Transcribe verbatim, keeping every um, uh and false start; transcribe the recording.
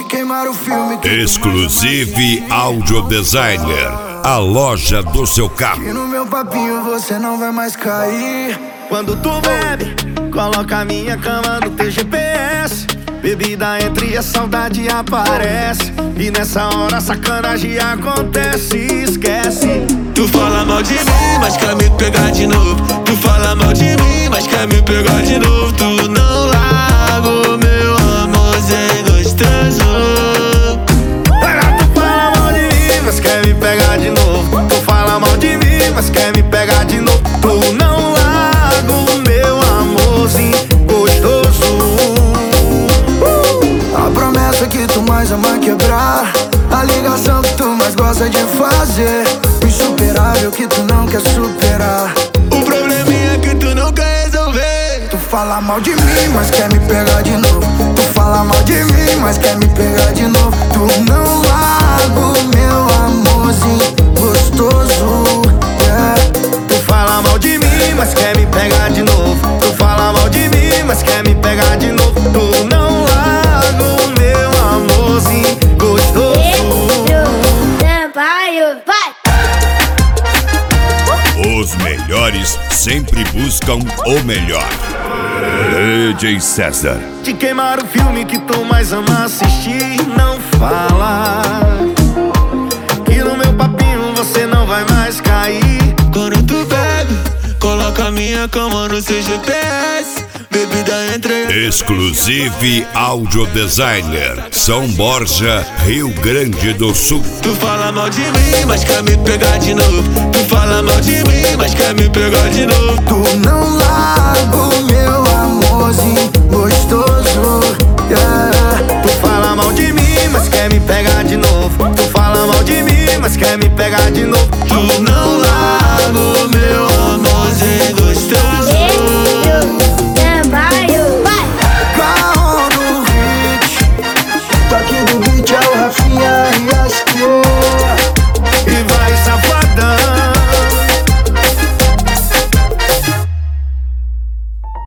queimar o filme que Exclusive Audio Designer, a loja do seu carro. E no meu papinho você não vai mais cair. Quando tu bebe, coloca a minha cama no teu G P S. Bebida entra e a saudade aparece. E nessa hora a sacanagem acontece, esquece. Tu fala mal de mim, mas quer me pegar de novo. Tu fala mal de mim, mas quer me pegar de novo. Tu não larga o meu amorzinho gostoso. Tu fala mal de mim, mas quer me pegar de novo. Tu fala mal de mim, mas quer me pegar de novo. Tu não larga o meu amorzinho gostoso. A promessa que tu mais ama quebrar, a ligação que tu mais gosta de fazer, o insuperável que tu não quer superar, o probleminha que tu não quer resolver. Tu fala mal de mim, mas quer me pegar de novo. Tu fala mal de mim, mas quer me pegar de novo. Tu não larga o meu amorzinho gostoso, yeah. Tu fala mal de mim, mas quer me pegar de novo. Tu fala mal de mim, mas quer me pegar de novo. Tu não larga o meu amorzinho gostoso. Os melhores sempre buscam o melhor. D J César. Te queimar o filme que tu mais ama assistir. Não fala que no meu papinho você não vai mais cair. Quando tu bebe, coloca a minha cama no seu G P S. Bebida entra. Exclusive Audio Designer, São Borja, Rio Grande do Sul. Tu fala mal de mim, mas quer me pegar de novo. Tu fala mal de mim, mas quer me pegar de novo. Tu não larga o meu amorzinho gostoso, yeah. Tu fala mal de mim, mas quer me pegar de novo. Tu fala mal de mim, mas quer me pegar de novo. Tu não larga o meu amorzinho gostoso. Carro do hit, toque do beat é o Rafinha e as que